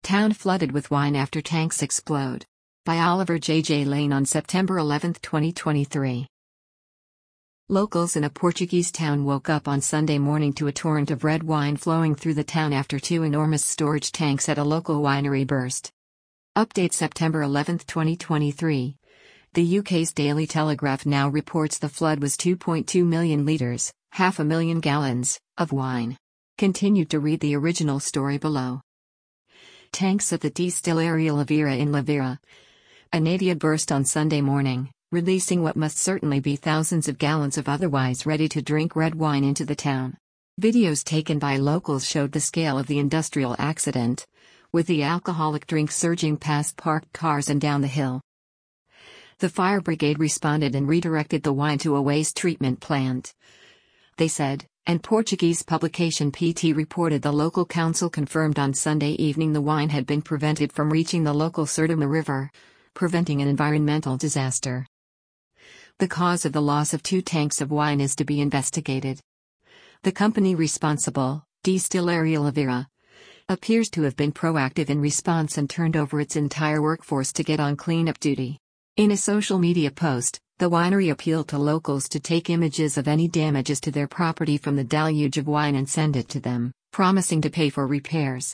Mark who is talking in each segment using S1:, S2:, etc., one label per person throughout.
S1: Town flooded with wine after tanks explode. By Oliver J. Lane on September 11, 2023. Locals in a Portuguese town woke up on Sunday morning to a torrent of red wine flowing through the town after two enormous storage tanks at a local winery burst. Update September 11, 2023. The UK's Daily Telegraph now reports the flood was 2.2 million litres, 500,000 gallons, of wine. Continue to read the original story below. Tanks at the Distillery Lavira in Lavira, Anadia burst on Sunday morning, releasing what must certainly be thousands of gallons of otherwise ready-to-drink red wine into the town. Videos taken by locals showed the scale of the industrial accident, with the alcoholic drink surging past parked cars and down the hill. The fire brigade responded and redirected the wine to a waste treatment plant, they said, and Portuguese publication PT reported the local council confirmed on Sunday evening the wine had been prevented from reaching the local Sertama River, preventing an environmental disaster. The cause of the loss of two tanks of wine is to be investigated. The company responsible, Distillery Lavira, appears to have been proactive in response and turned over its entire workforce to get on cleanup duty. In a social media post, the winery appealed to locals to take images of any damages to their property from the deluge of wine and send it to them, promising to pay for repairs.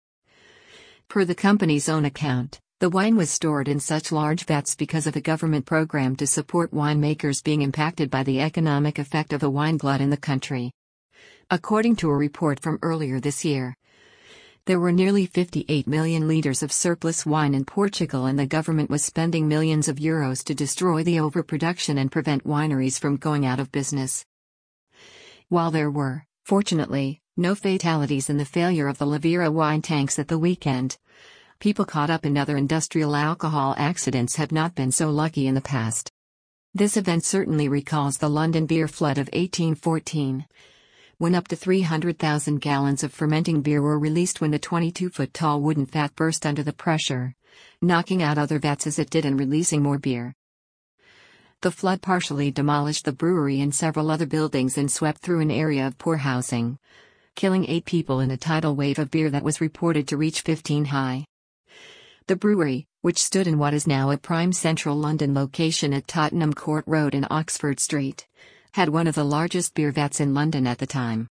S1: Per the company's own account, the wine was stored in such large vats because of a government program to support winemakers being impacted by the economic effect of a wine glut in the country. According to a report from earlier this year, there were nearly 58 million litres of surplus wine in Portugal, and the government was spending millions of euros to destroy the overproduction and prevent wineries from going out of business. While there were, fortunately, no fatalities in the failure of the Lavira wine tanks at the weekend, people caught up in other industrial alcohol accidents have not been so lucky in the past. This event certainly recalls the London beer flood of 1814. When up to 300,000 gallons of fermenting beer were released when the 22-foot-tall wooden vat burst under the pressure, knocking out other vats as it did and releasing more beer. The flood partially demolished the brewery and several other buildings and swept through an area of poor housing, killing 8 people in a tidal wave of beer that was reported to reach 15 high. The brewery, which stood in what is now a prime central London location at Tottenham Court Road and Oxford Street, had one of the largest beer vats in London at the time.